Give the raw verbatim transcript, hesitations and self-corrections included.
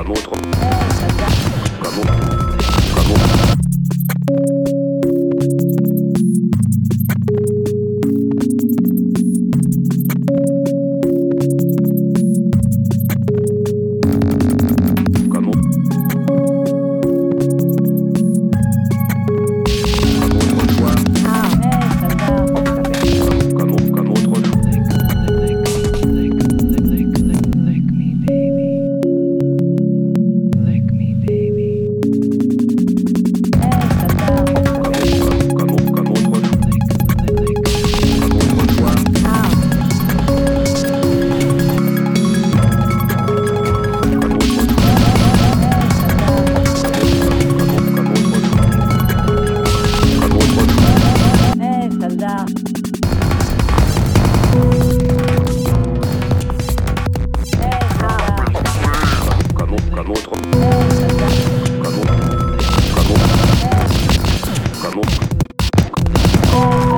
Comme autre. Eh, soldat. Comme autre. Comme autre. Comme autre. Comme autrefois. Ah, eh, soldat. Comme, comme, comme autrefois. Eh, soldat. Comme, comme, comme autrefois. Comme autrefois. Ah, Comme autrefois. eh, soldat. Comme, comme autrefois. Comme autrefois. Eh, soldat. Eh, soldat. Comme, comme autre. Eh, soldat. Comme, comme, comme, Eh, comme, eh,